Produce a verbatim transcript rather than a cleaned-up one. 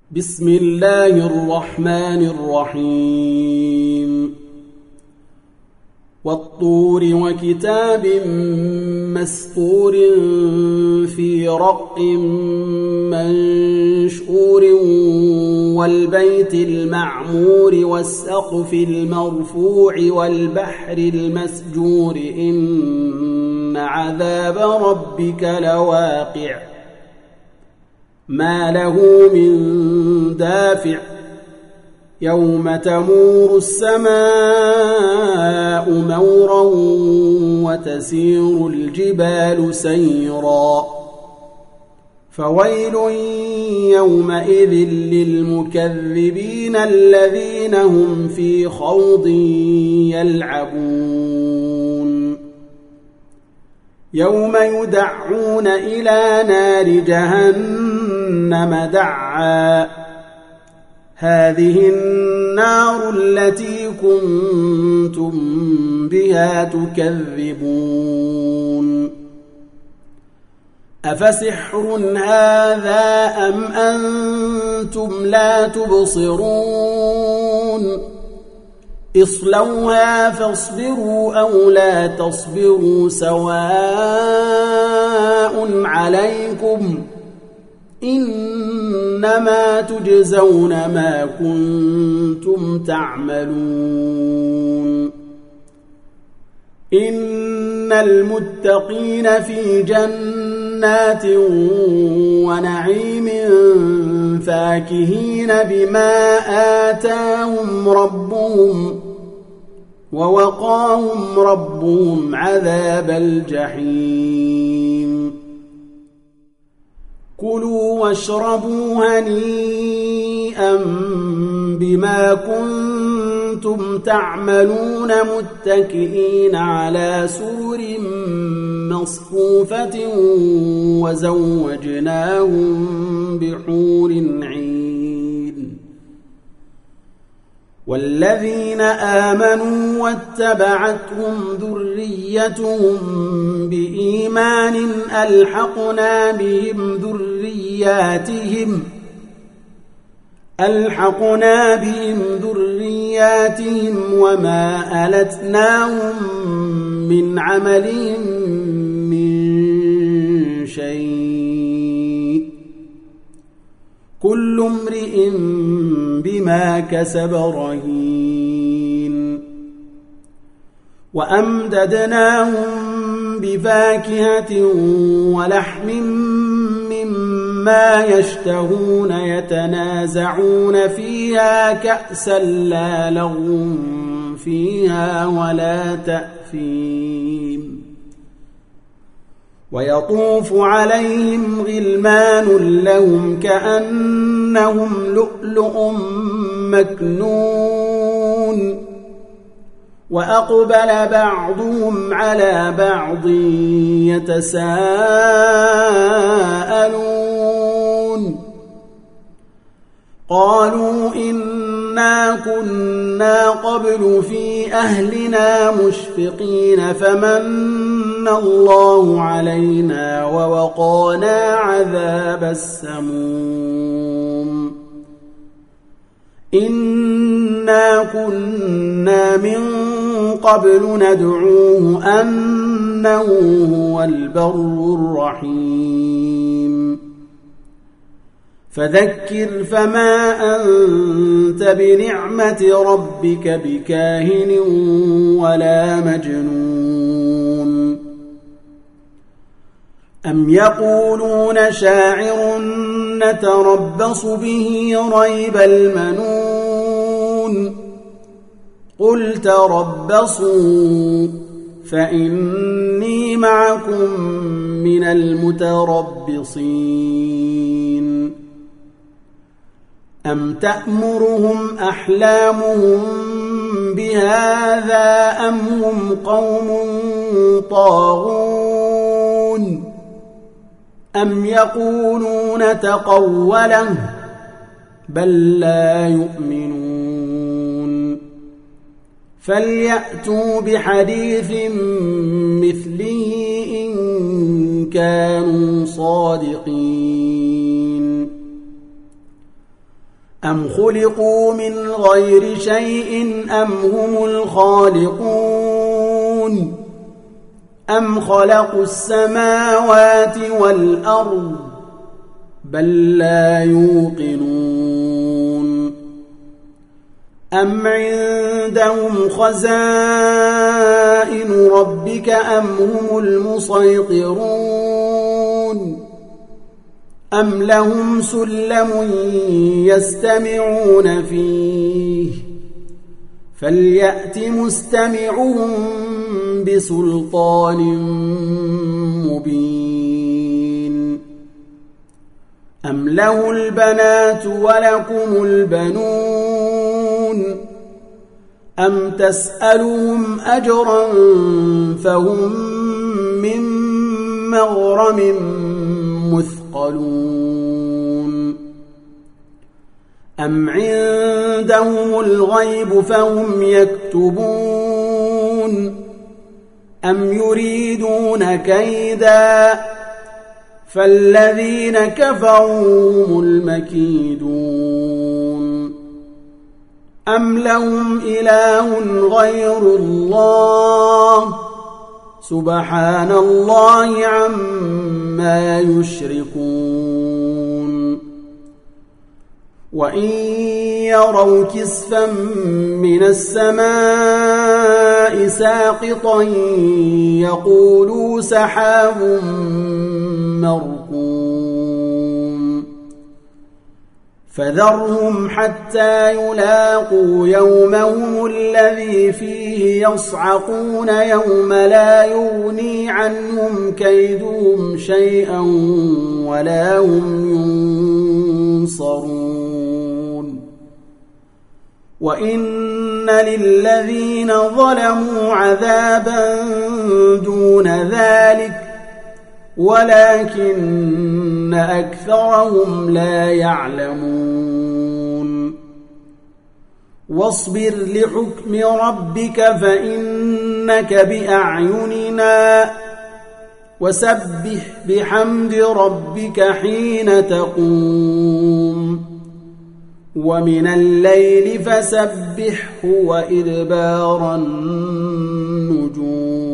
بسم الله الرحمن الرحيم والطور وكتاب مسطور في رق منشور والبيت المعمور والسقف المرفوع والبحر المسجور إن عذاب ربك لواقع ما له من دافع يوم تمور السماء مورا وتسير الجبال سيرا فويل يومئذ للمكذبين الذين هم في خوض يلعبون يوم يدعون إلى نار جهنم دعا هذه النار التي كنتم بها تكذبون أفسحر هذا أم أنتم لا تبصرون اصلوها فاصبروا أو لا تصبروا سواء عليكم إنما تجزون ما كنتم تعملون إن المتقين في جنات ونعيم فاكهين بما آتاهم ربهم ووقاهم ربهم عذاب الجحيم كلوا واشربوا هنيئا بما كنتم تعملون متكئين على سرر مصفوفة وزوجناهم بحور عين والذين آمنوا واتبعتهم ذريتهم بإيمان ألحقنا بهم ذرياتهم ألحقنا بهم ذرياتهم وما ألتناهم من عملهم من شيء كل امرئ بما كسب رهين وأمددناهم بفاكهة ولحم مما يشتهون يتنازعون فيها كأسا لا لغو فيها ولا تأثيم ويطوف عليهم غلمان لهم كأنهم لؤلؤ مكنون وأقبل بعضهم على بعض يتساءلون قالوا إنا كنا قبل في أهلنا مشفقين فمن الله علينا ووقانا عذاب السموم إنا كنا من قبل ندعوه أنه هو البر الرحيم فذكر فما أنت بنعمة ربك بكاهن ولا مجنون أم يقولون شاعر نتربص به ريب المنون قل تربصوا فإني معكم من المتربصين أم تأمرهم أحلامهم بهذا أم هم قوم طاغون أم يقولون تقوله بل لا يؤمنون فليأتوا بحديث مثله إن كانوا صادقين أم خلقوا من غير شيء أم هم الخالقون أم خلقوا السماوات والأرض بل لا يوقنون أم عندهم خزائن ربك أم هم المسيطرون أم لهم سلم يستمعون فيه فليأت مستمعهم بسلطان مبين أم له البنات ولكم البنون أم تسألهم أجرا فهم من مغرم مثقلون أم عندهم الغيب فهم يكتبون أم يريدون كيدا فالذين كفروا هم المكيدون أم لهم إله غير الله سبحان الله عما يشركون وإن يروا كسفا من السماء ساقطا يقولوا سحاب مركوم فذرهم حتى يلاقوا يومهم الذي فيه يصعقون يوم لا يغني عنهم كيدهم شيئا ولا هم ينصرون وإن للذين ظلموا عذابا دون ذلك ولكن أكثرهم لا يعلمون واصبر لحكم ربك فإنك بأعيننا وسبح بحمد ربك حين تقوم ومن الليل فسبحه وإدبار النجوم